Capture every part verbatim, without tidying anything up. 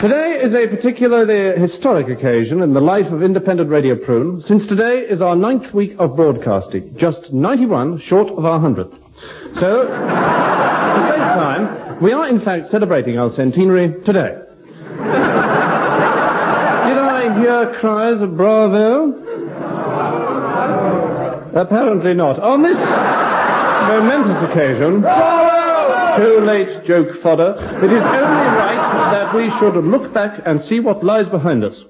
Today is a particularly historic occasion in the life of independent Radio Prune, since today is our ninth week of broadcasting, just ninety-one short of our hundredth. So, at the same time, we are in fact celebrating our centenary today. Did I hear cries of bravo? Apparently not. On this momentous occasion, too late joke fodder, it is only right that we should look back and see what lies behind us.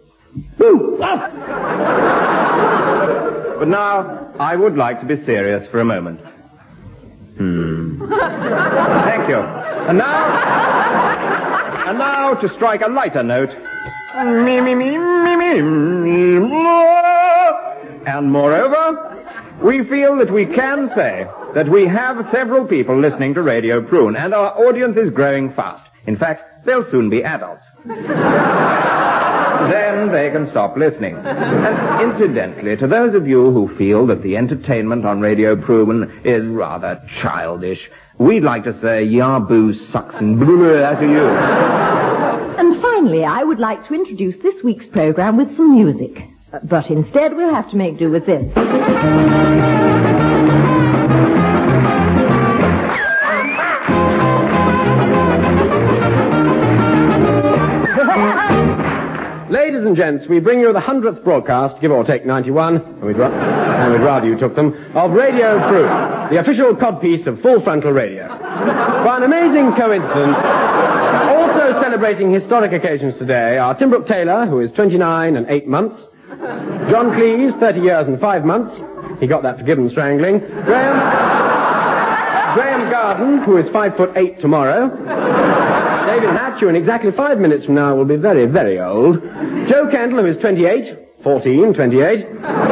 But now, I would like to be serious for a moment. Hmm. Thank you. And now, and now to strike a lighter note. Me, me, me, me, me, me, and moreover, we feel that we can say that we have several people listening to Radio Prune, and our audience is growing fast. In fact, they'll soon be adults. Then they can stop listening. And incidentally, to those of you who feel that the entertainment on Radio Prune is rather childish, we'd like to say Yahoo sucks and blah to you. And finally, I would like to introduce this week's program with some music. But instead, we'll have to make do with this. Ladies and gents, we bring you the hundredth broadcast, give or take ninety-one, and we'd, ra- and we'd rather you took them, of Radio Prune, the official codpiece of Full Frontal Radio. By an amazing coincidence, also celebrating historic occasions today are Tim Brooke Taylor, who is twenty-nine and eight months, John Cleese, thirty years and five months, he got that for Gibbon strangling, Graham, Graham Garden, who is five foot eight tomorrow, David Hatch, who in exactly five minutes from now will be very, very old. Joe Kendall, who is twenty-eight. fourteen, twenty-eight.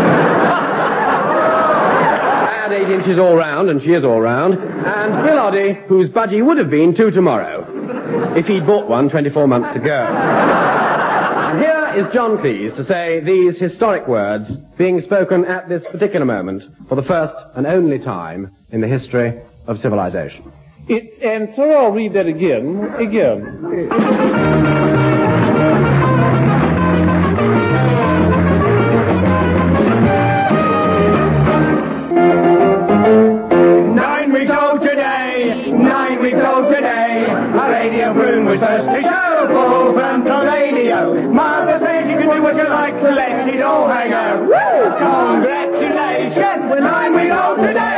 Add eight inches all round, and she is all round. And Bill Oddie, whose budgie would have been two tomorrow, if he'd bought one twenty-four months ago. And here is John Cleese to say these historic words being spoken at this particular moment for the first and only time in the history of civilization. It's, and so I'll read that again, again. Nine weeks old today, nine weeks old today, a Radio Prune was first to show Full Frontal Radio. Martha said you can do what you like, so let it all hang out. Woo! Congratulations, we're nine weeks old today.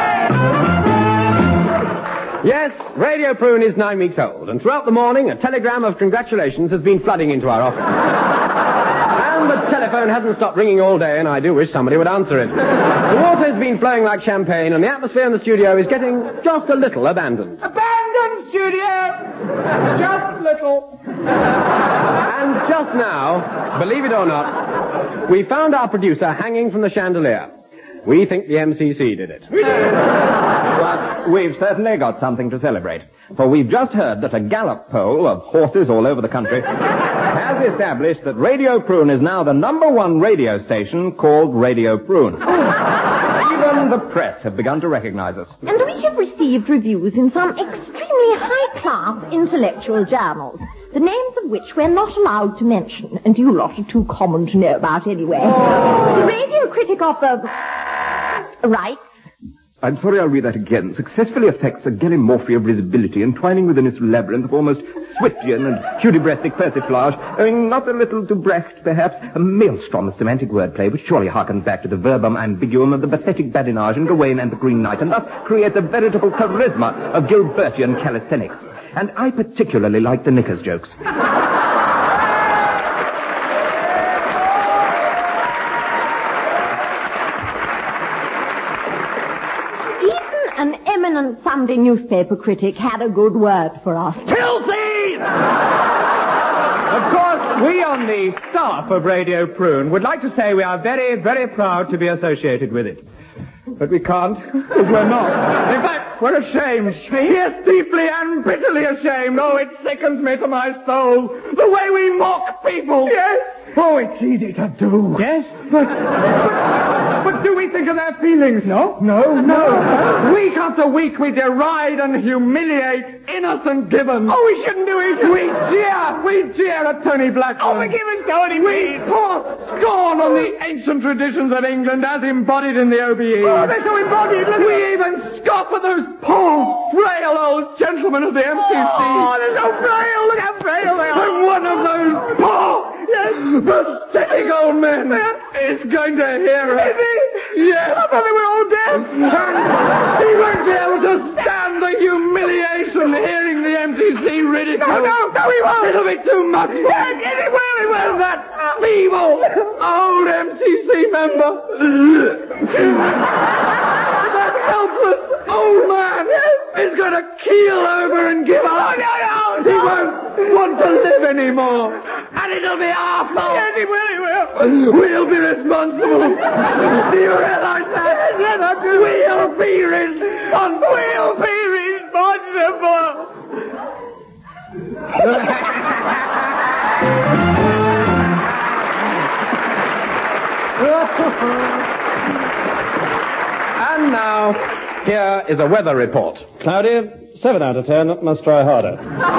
Yes, Radio Prune is nine weeks old, and throughout the morning, a telegram of congratulations has been flooding into our office. And the telephone hasn't stopped ringing all day, and I do wish somebody would answer it. The water's been flowing like champagne, and the atmosphere in the studio is getting just a little abandoned. Abandoned studio! Just a little. And just now, believe it or not, we found our producer hanging from the chandelier. We think the M C C did it. We did. But we've certainly got something to celebrate. For we've just heard that a Gallup poll of horses all over the country has established that Radio Prune is now the number one radio station called Radio Prune. Even the press have begun to recognize us. And we have received reviews in some extremely high-class intellectual journals, the names of which we're not allowed to mention, and you lot are too common to know about anyway. Oh. The radio critic of the... Right. I'm sorry, I'll read that again. Successfully affects a gallimorphia of risibility, entwining within its labyrinth of almost Swiftian and Hudibrestic persiflage, owing not a little to Brecht, perhaps, a maelstrom of semantic wordplay, which surely harkens back to the verbum ambiguum of the pathetic badinage in Gawain and the Green Knight, and thus creates a veritable charisma of Gilbertian calisthenics. And I particularly like the knickers jokes. An eminent Sunday newspaper critic had a good word for us. Filthy! Of course, we on the staff of Radio Prune would like to say we are very, very proud to be associated with it. But we can't, because we're not. In fact, we're ashamed. Yes, deeply and bitterly ashamed. Oh, it sickens me to my soul. The way we mock people. Yes, Oh, it's easy to do. Yes? But, but, but do we think of their feelings? No, no, no. Week after week we deride and humiliate innocent Gibbons. Oh, we shouldn't do it. We jeer, we jeer at Tony Blackburn. Oh, forgive us, Tony, We please. pour scorn on the ancient traditions of England as embodied in the O B E. Oh, they're so embodied. Look at We even scoff at those poor, frail old gentlemen of the M C C. Oh, they're so frail. Look how frail they are. And one of those poor, yes, pathetic old men is going to hear us. Is he? Yes. I thought they were all dead. And he won't be able to stand the humiliation hearing the M C C ridicule. No, no, no, he won't. It'll be too much for Yes, him. yes, it will, it will. And that feeble old M C C member, that helpless old man, is going to keel over and give up. No, no, no. He won't want to live anymore. And it'll be our fault. Yes, he will, he will. We'll be responsible. Do you realize that? Yes, I do. We'll be responsible. We'll be responsible. And now, here is a weather report. Cloudy, seven out of ten, must try harder.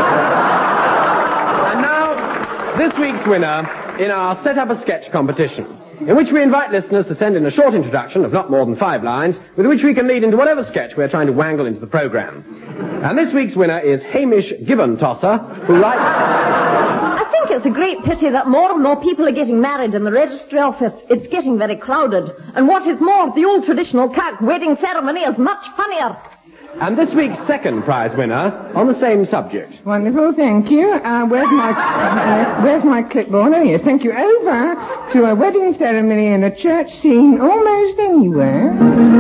And now, this week's winner in our Set Up a Sketch competition, in which we invite listeners to send in a short introduction of not more than five lines, with which we can lead into whatever sketch we're trying to wangle into the program. And this week's winner is Hamish Gibbon Tosser, who writes... I think it's a great pity that more and more people are getting married in the registry office. It's getting very crowded. And what is more, the old traditional Kirk wedding ceremony is much funnier. And this week's second prize winner on the same subject. Wonderful, thank you. Uh, where's my uh, where's my clipboard? Oh, yes, thank you. Over to a wedding ceremony in a church scene almost anywhere.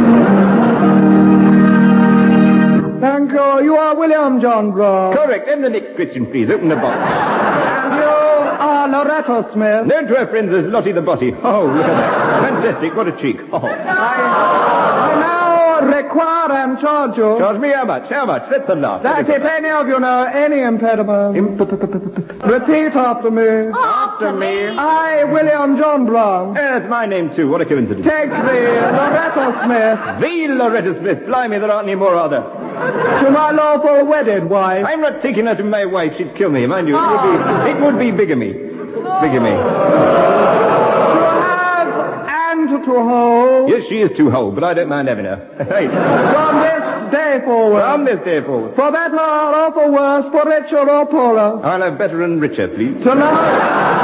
Thank you. You are William John Brown. Correct. And the next question, please. Open the box. And you are Loretta Smith. Known to her friends as Lottie the Bottie. Oh, look at that. Fantastic. What a cheek. Oh. I, I now require and charge you. Charge me how much? How much? That's the last. That if any of you know any impediment, repeat after me. After me. I, William John Brown, That's my name, too. What a coincidence. take the Loretta Smith The Loretta Smith. Blimey, there aren't any more, are there? to my lawful wedded wife. I'm not taking her to my wife. She'd kill me, mind you. It would be, it would be bigamy. Bigamy. To have and to hold. Yes, she is too whole, but I don't mind having her. Right. From this day forward. From this day forward. For better or for worse, for richer or poorer. I'll have better and richer, please. To love.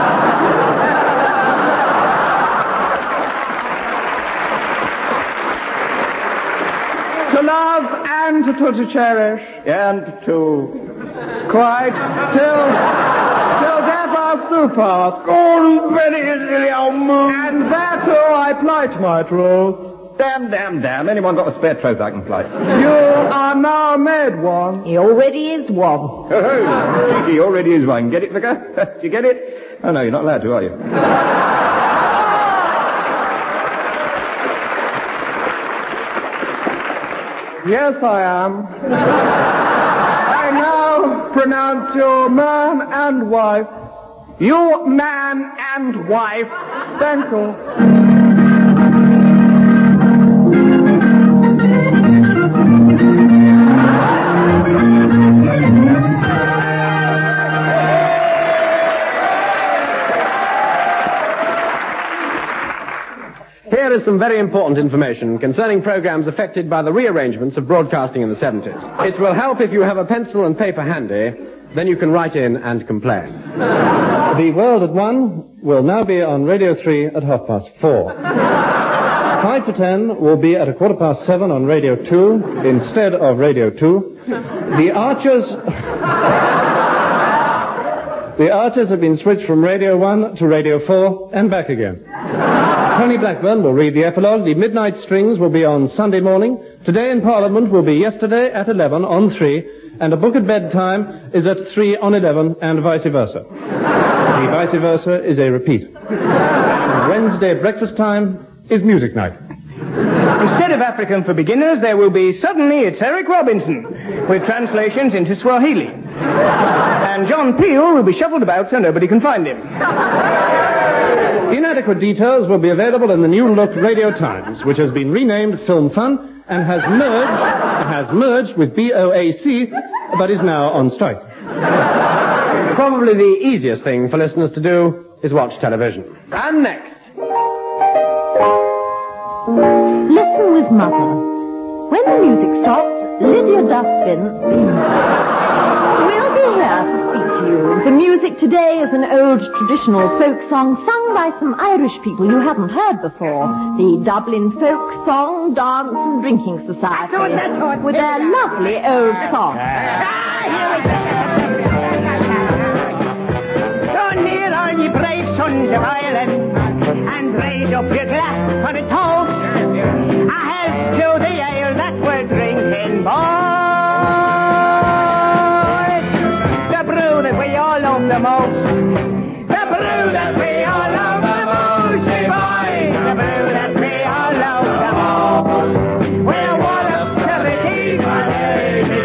To love and to, to cherish. And to... Quite. Till, till death us do part. Oh, very silly old moon. And thereto I plight my troth. Damn, damn, damn. Anyone got a spare troth I can plight? You are now made one. He already is one. Oh, ho. Cheeky already is one. Get it, Vicar? Did you get it? Oh, no, you're not allowed to, are you? Yes, I am. I now pronounce you man and wife. You man and wife. Thank you. Here is some very important information concerning programs affected by the rearrangements of broadcasting in the seventies. It will help if you have a pencil and paper handy. Then you can write in and complain. The World at One will now be on Radio three at half past four. Five to ten will be at a quarter past seven on Radio two instead of Radio two. The Archers... the Archers have been switched from Radio one to Radio four and back again. Tony Blackburn will read the epilogue. The Midnight Strings will be on Sunday morning. Today in Parliament will be yesterday at eleven on three. And A Book at Bedtime is at three on eleven and vice versa. The vice versa is a repeat. Wednesday breakfast time is music night. Instead of African for beginners, there will be Suddenly It's Eric Robinson, with translations into Swahili. And John Peel will be shuffled about so nobody can find him. Inadequate details will be available in the New Look Radio Times, which has been renamed Film Fun and has merged, has merged with B O A C, but is now on strike. Probably the easiest thing for listeners to do is watch television. And next. Listen with Mother. When the music stops, Lydia Dustbin will be here to speak to you. The music today is an old traditional folk song sung by some Irish people you haven't heard before. The Dublin Folk Song, Dance and Drinking Society. With their lovely old song. So kneel on ye brave sons of Ireland and raise up your glass for the toast. A health to the ale that we're drinking, boys. The brew that we all love the most. The brew that we all love the most, boys. The brew that we all love the most. We're one of seventy, baby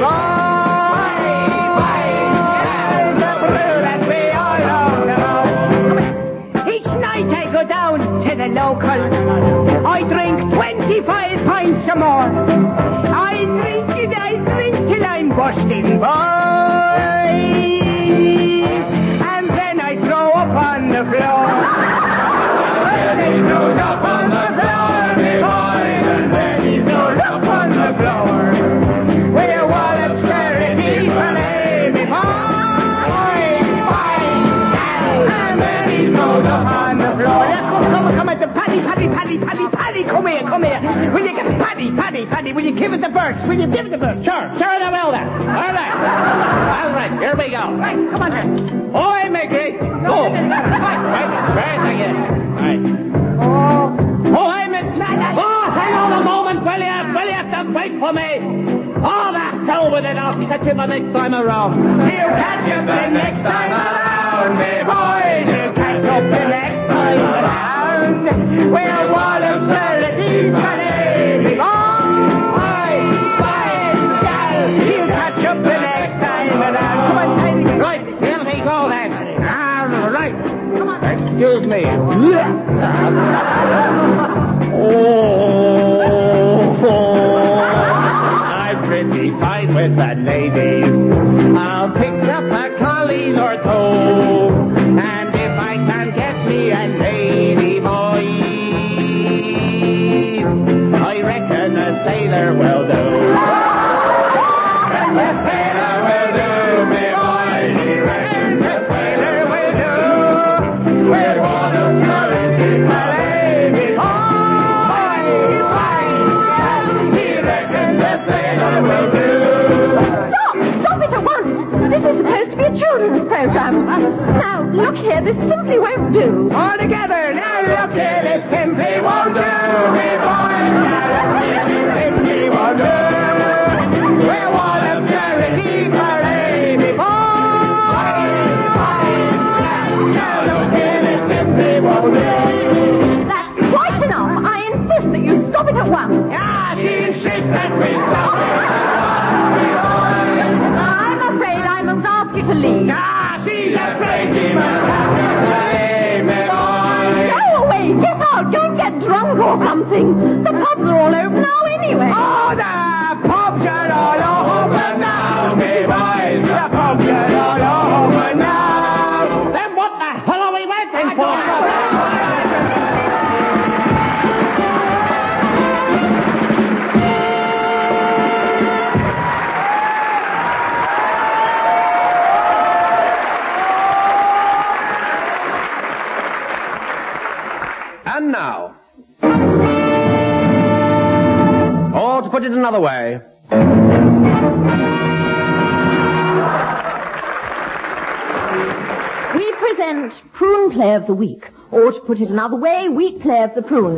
boys. The brew that we all love the most. Each night I go down to the local. I drink twenty-five pints or more. I drink it, I drink till I'm bursting, boys. And then I throw up on the floor. And then he throws up on the floor, me boys. And then he throws up on the floor. We're one of charity for me boys. And then he throws up on the floor. Let's go, come, come at the Paddy, Paddy, Paddy, Paddy, Paddy, come here, come here. Will you get Paddy, Paddy, Paddy, will you give it the birds? Will you give it the birds? Sure, sure, I will then. All right. All right, here we go. Right, come on then. Oi, Mickey. Go. Right, right, right again. Right. Oh. Oh, hey, Miss. Oh, hang on a moment, will you? Will you have to wait for me? Oh, the hell with it. I'll catch you the next time around. He'll catch you the next time around, me boys. He'll catch up the next time around. We're one of charity for me boys. He'll catch up the next time around. Come on, Teddy. Right, here we go then. All right. Come on. Excuse me. Oh, I'm pretty fine with that lady. I'll pick up a colleen or two, and if I can get me a lady boy, I reckon a sailor will do. A sailor will do, me boy. He reckons a sailor will do. We're one of charity for lady boy. He reckons a sailor will do. Stop! Stop it at once! This is supposed to be a children's program. Now, look here, this simply won't do. All together, now look here, this simply won't do, me boy. Now look here, this simply won't do. We're one of charity for lady boy. Now look here, this simply won't do. That's quite enough. I insist that you stop it at once. Ah, she insists that we stop I'm afraid I must ask you to leave. Ah, she's afraid she must have to leave me, boy. Go away, get out, go and get drunk or something. The pubs are all open now anyway. Oh, the pubs are all open now, me boys. The pubs are all open now. Then what the hell are we waiting for? And now, or to put it another way, We present Prune Play of the Week, or to put it another way, Week Play of the Prune.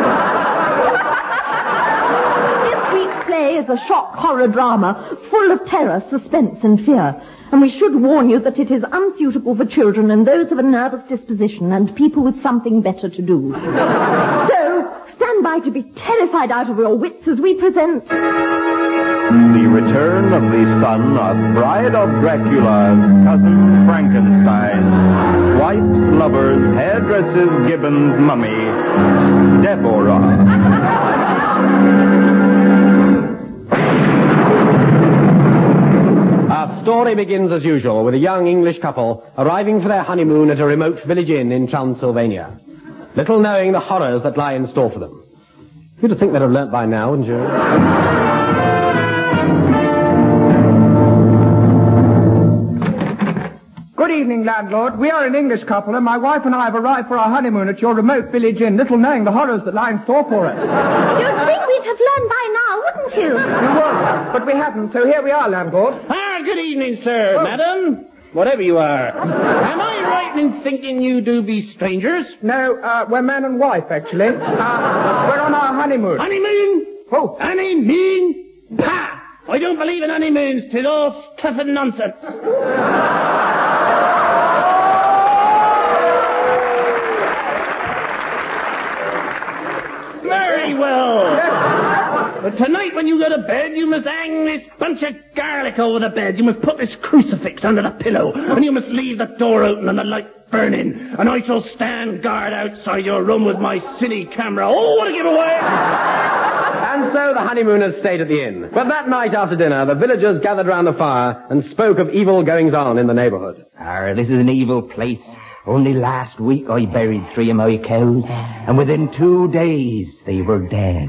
This week's play is a shock horror drama full of terror, suspense and fear. And we should warn you that it is unsuitable for children and those of a nervous disposition and people with something better to do. So, stand by to be terrified out of your wits as we present The return of the son of Bride of Dracula's cousin Frankenstein, wife's lovers, hairdressers, Gibbons, mummy, Deborah. Our story begins as usual with a young English couple arriving for their honeymoon at a remote village inn in Transylvania, little knowing the horrors that lie in store for them. You'd have think they'd have learnt by now, wouldn't you? Good evening, landlord. We are an English couple, and my wife and I have arrived for our honeymoon at your remote village inn, little knowing the horrors that lie in store for us. You'd think we'd have learned by now, wouldn't you? You would, but we haven't, so here we are, landlord. Ah, good evening, sir, madam. Whatever you are. Am I right in thinking you do be strangers? No, uh, we're man and wife, actually. Uh, we're on our honeymoon. Honeymoon? Oh. Honeymoon? Pah! I don't believe in honeymoons. 'Tis all stuff and nonsense. Very well. But tonight when you go to bed, you must hang this bunch of garlic over the bed. You must put this crucifix under the pillow. And you must leave the door open and the light burning. And I shall stand guard outside your room with my cine camera. Oh, what a giveaway! And so the honeymooners stayed at the inn. But that night after dinner, the villagers gathered round the fire and spoke of evil goings-on in the neighborhood. Ah, this is an evil place. Only last week I buried three of my cows, and within two days they were dead.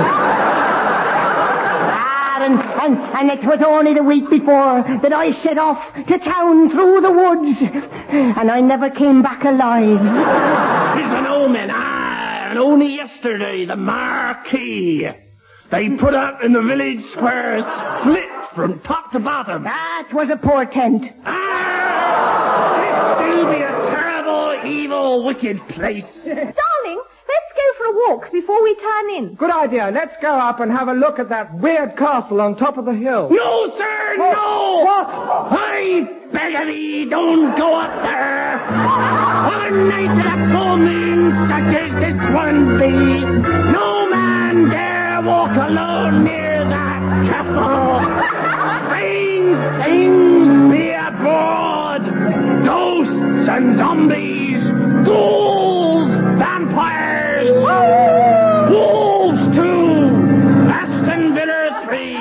ah, and, and, and it was only the week before that I set off to town through the woods, and I never came back alive. It's an omen. Ah, and only yesterday the marquee. They put up in the village square, split from top to bottom. Ah, it was a portent. Ah! This do be a terrible, evil, wicked place. Darling, let's go for a walk before we turn in. Good idea. Let's go up and have a look at that weird castle on top of the hill. No, sir, What? no! What? I beg of thee, don't go up there. On a night of a full moon such as this one be, no man dare walk alone near that castle. Strange things be abroad. Ghosts and zombies, ghouls, vampires, wolves too. Aston Villa three.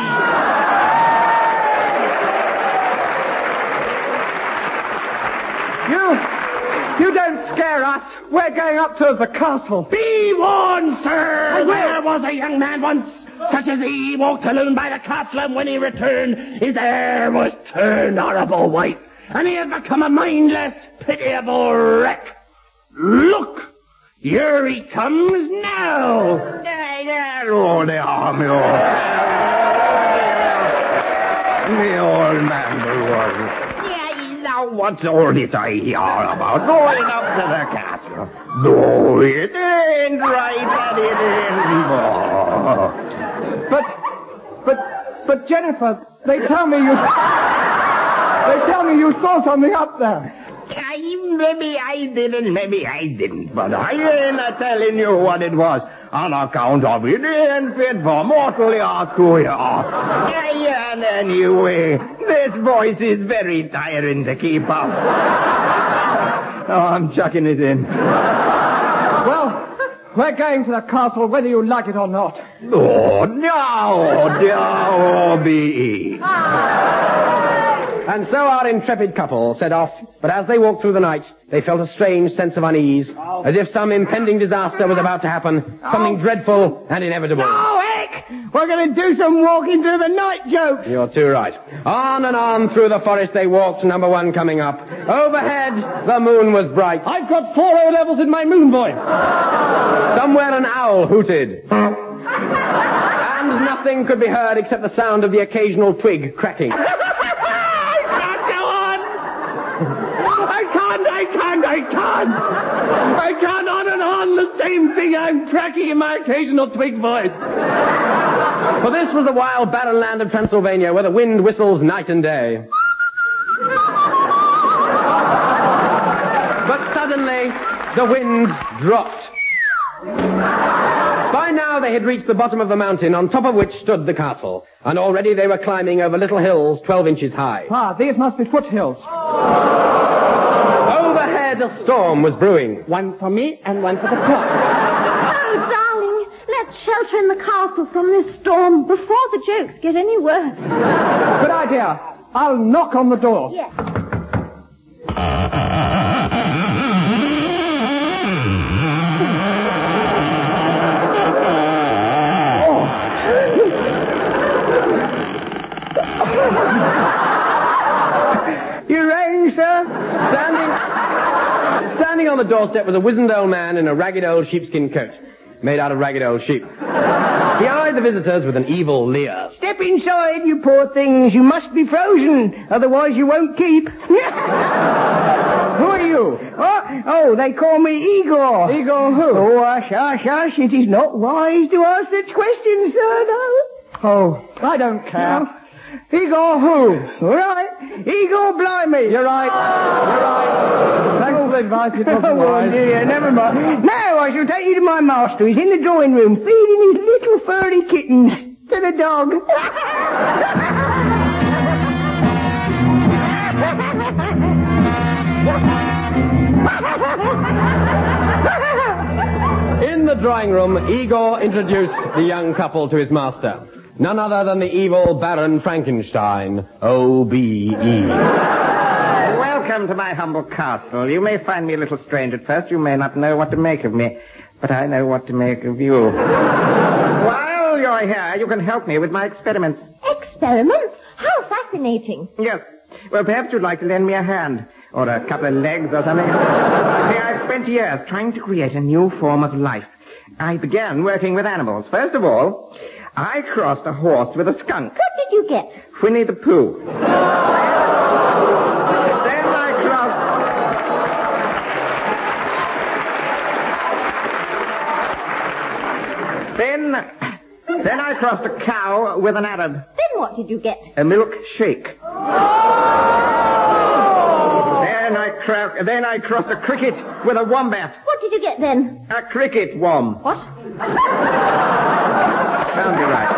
You, you don't scare us. We're going up to the castle. Be warned, sir! There was a young man once, such as he, walked alone by the castle, and when he returned, his hair was turned horrible white, and he has become a mindless, pitiable wreck. Look! Here he comes now! Oh, they are me old. Me old man, the one. Now, what's all this I hear about going up to the castle? No, it ain't right, that it ain't. But, but, but Jennifer, they tell me you, they tell me you saw something up there. Maybe I didn't, maybe I didn't, but I ain't a telling you what it was. On account of it ain't fit for mortal heart to hear. Yeah, and anyway, this voice is very tiring to keep up. Oh, I'm chucking it in. Well, we're going to the castle whether you like it or not. Oh, no, no, be. And so our intrepid couple set off, but as they walked through the night, they felt a strange sense of unease, as if some impending disaster was about to happen, something dreadful and inevitable. Oh, heck! We're going to do some walking through the night jokes. You're too right. On and on through the forest they walked, number one coming up. Overhead, the moon was bright. I've got four O levels in my moon voice. Somewhere an owl hooted. And nothing could be heard except the sound of the occasional twig cracking. I can't, I can't, I can't. I can't on and on the same thing. I'm cracking in my occasional twig voice. For this was the wild barren land of Transylvania where the wind whistles night and day. But suddenly, the wind dropped. By now now they had reached the bottom of the mountain on top of which stood the castle, and already they were climbing over little hills twelve inches high. Ah, these must be foothills. Overhead a storm was brewing. One for me and one for the clock. Oh, darling, let's shelter in the castle from this storm before the jokes get any worse. Good idea. I'll knock on the door. Yes. You rang, sir? Standing, standing on the doorstep was a wizened old man in a ragged old sheepskin coat, made out of ragged old sheep. He eyed the visitors with an evil leer. Step inside, you poor things. You must be frozen, otherwise you won't keep. Who are you? Oh, oh, they call me Igor. Igor who? Oh, hush, hush, hush. It is not wise to ask such questions, sir, no. Oh, I don't care. No. Igor who? All right. Igor Blimey. You're right. You're right. Thanks for the advice. It wasn't oh, wise. Dear, never mind. Now I shall take you to my master. He's in the drawing room feeding his little furry kittens to the dog. In the drawing room, Igor introduced the young couple to his master. None other than the evil Baron Frankenstein, O B E. Welcome to my humble castle. You may find me a little strange at first. You may not know what to make of me. But I know what to make of you. While you're here, you can help me with my experiments. Experiments? How fascinating. Yes. Well, perhaps you'd like to lend me a hand. Or a couple of legs or something. See, I've spent years trying to create a new form of life. I began working with animals. First of all, I crossed a horse with a skunk. What did you get? Winnie the Pooh. Then I crossed... Then... Then I crossed a cow with an Arab. Then what did you get? A milkshake. Then I cro- Then I crossed a cricket with a wombat. What did you get then? A cricket wom. What? Sounds right.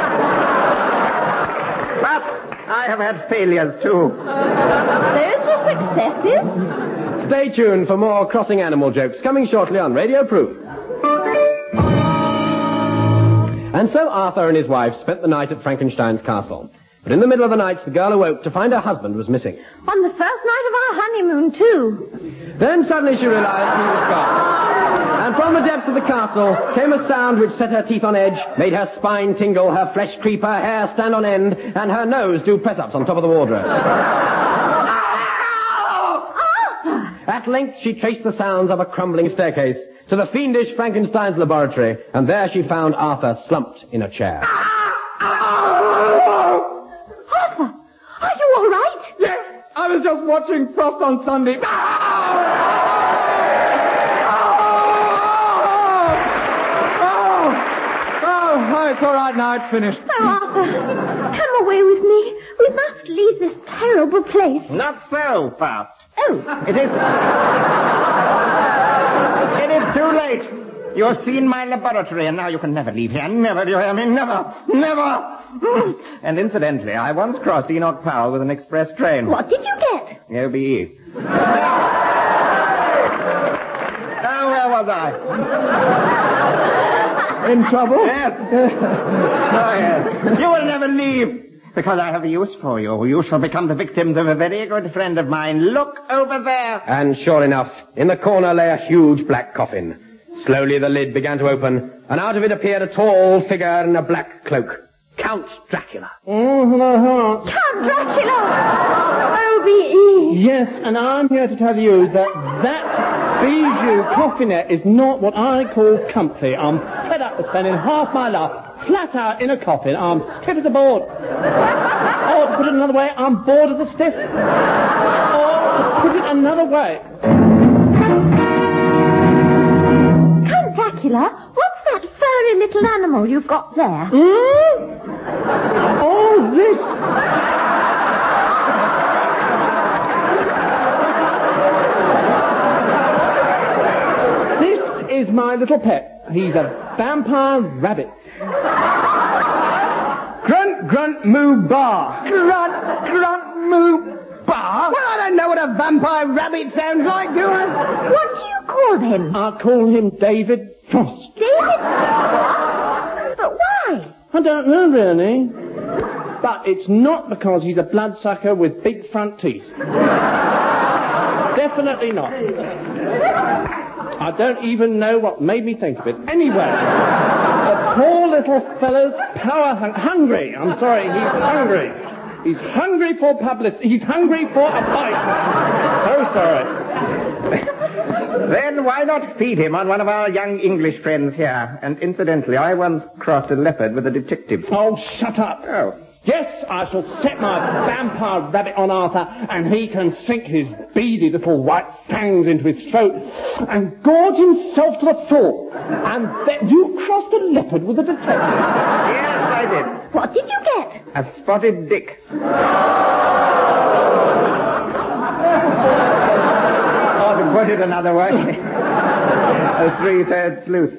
But I have had failures, too. Those were successes? Stay tuned for more crossing animal jokes coming shortly on Radio Proof. And so Arthur and his wife spent the night at Frankenstein's castle. But in the middle of the night, the girl awoke to find her husband was missing. On the first night of our honeymoon, too. Then suddenly she realized he was gone. And from the depths of the castle came a sound which set her teeth on edge, made her spine tingle, her flesh creep, her hair stand on end, and her nose do press-ups on top of the wardrobe. At length she traced the sounds of a crumbling staircase to the fiendish Frankenstein's laboratory, and there she found Arthur slumped in a chair. Arthur, are you all right? Yes, I was just watching Frost on Sunday. Oh, it's all right now. It's finished. Oh, Arthur, come away with me. We must leave this terrible place. Not so fast. Oh. It is... It is too late. You have seen my laboratory, and now you can never leave here. Never, do you hear me? Never. Never. And incidentally, I once crossed Enoch Powell with an express train. What did you get? O B E. Oh, where was I? In trouble? Yes. Oh, yes. You will never leave. Because I have use for you. You shall become the victims of a very good friend of mine. Look over there. And sure enough, in the corner lay a huge black coffin. Slowly the lid began to open, and out of it appeared a tall figure in a black cloak. Count Dracula. Count Dracula! O B E. Yes, and I'm here to tell you that that bijou coffinette is not what I call comfy. I'm fed up with spending half my life flat out in a coffin. I'm stiff as a board. Or to put it another way, I'm bored as a stiff. Or to put it another way. Count Dracula, what's that furry little animal you've got there? Hmm? Oh, this... This is my little pet. He's a vampire rabbit. Grunt, grunt, moo, bar. Grunt, grunt, moo, bar. Well, I don't know what a vampire rabbit sounds like, do I? What do you call him? I call him David Frost. David? But why? I don't know, really. But it's not because he's a bloodsucker with big front teeth. Definitely not. I don't even know what made me think of it. Anyway, the poor little fellow's power hung- hungry. I'm sorry, he's hungry. He's hungry for publicity. He's hungry for a bite. So sorry. Then why not feed him on one of our young English friends here? And incidentally, I once crossed a leopard with a detective. Oh, shut up. Oh. Yes, I shall set my vampire rabbit on Arthur, and he can sink his beady little white fangs into his throat and gorge himself to the floor. And then you crossed a leopard with a detective. Yes, I did. What did you get? A spotted dick. Or to put it another way, a three-third sleuth.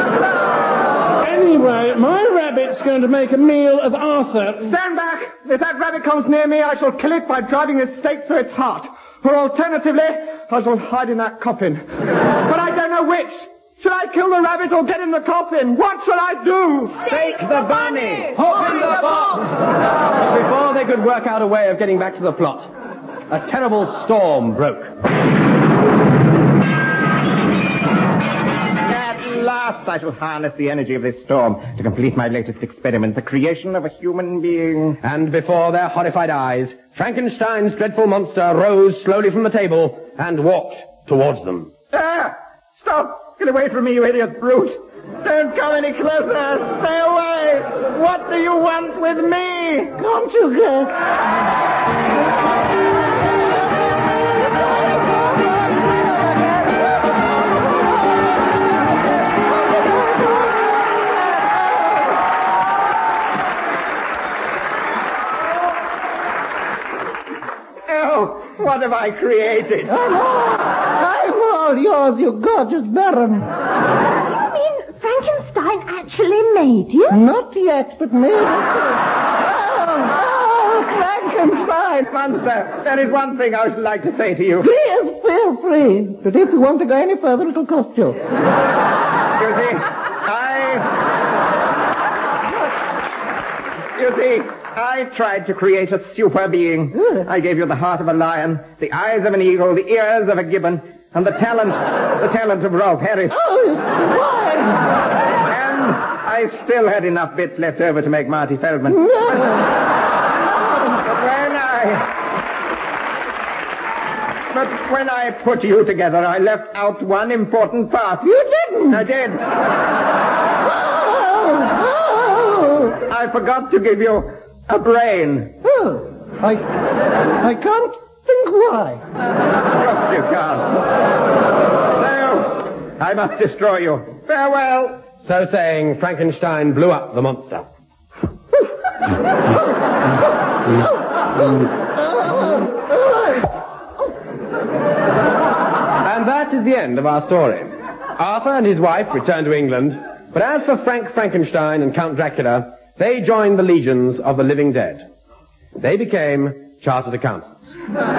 Anyway, my rabbit's going to make a meal of Arthur. Stand back! If that rabbit comes near me, I shall kill it by driving a stake through its heart. Or alternatively, I shall hide in that coffin. But I don't know which. Should I kill the rabbit or get in the coffin? What shall I do? Stake the bunny! Open the box! Before they could work out a way of getting back to the plot, a terrible storm broke. At last I shall harness the energy of this storm to complete my latest experiment, the creation of a human being. And before their horrified eyes, Frankenstein's dreadful monster rose slowly from the table and walked towards them. Ah! Stop! Get away from me, you idiot brute! Don't come any closer! Stay away! What do you want with me? Come together. Oh, what have I created? I'm all, I'm all yours, you gorgeous baron. You mean Frankenstein actually made you? Not yet, but maybe. Oh, oh, Frankenstein. Monster, there is one thing I would like to say to you. Please, feel free. But if you want to go any further, it'll cost you. You see, I... You see, I tried to create a super being. I gave you the heart of a lion, the eyes of an eagle, the ears of a gibbon, and the talent, the talent of Rolf Harris. Oh, you swine! And I still had enough bits left over to make Marty Feldman. No. But when I... But when I put you together, I left out one important part. You didn't. I did. Oh, oh. I forgot to give you a brain. Oh, I, I can't think why. Of course you can't. So, I must destroy you. Farewell. So saying, Frankenstein blew up the monster. And that is the end of our story. Arthur and his wife returned to England, but as for Frank Frankenstein and Count Dracula, they joined the legions of the living dead. They became chartered accountants.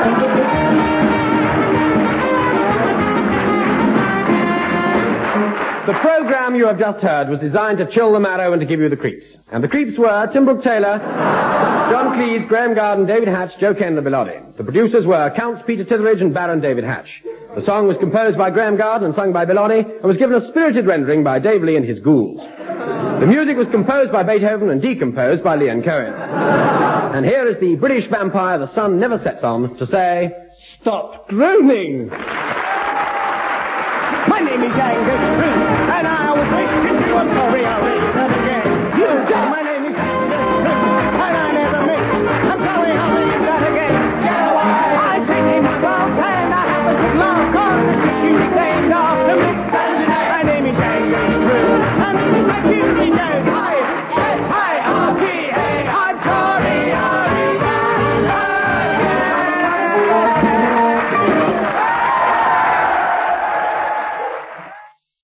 The program you have just heard was designed to chill the marrow and to give you the creeps. And the creeps were Tim Brooke Taylor, John Cleese, Graham Garden, David Hatch, Joe Kendall, Bilotti. The producers were Count Peter Titheridge and Baron David Hatch. The song was composed by Graham Garden and sung by Bilotti and was given a spirited rendering by Dave Lee and his ghouls. The music was composed by Beethoven and decomposed by Leon Cohen. And here is the British vampire the sun never sets on to say, Stop groaning! My name is Angus Prince, and I was raised into a story I'll read that again. You don't. My name is Angus Prince, and I never miss. I'm sorry, I'll read that again. I take him from and I have a good love, cause the city named after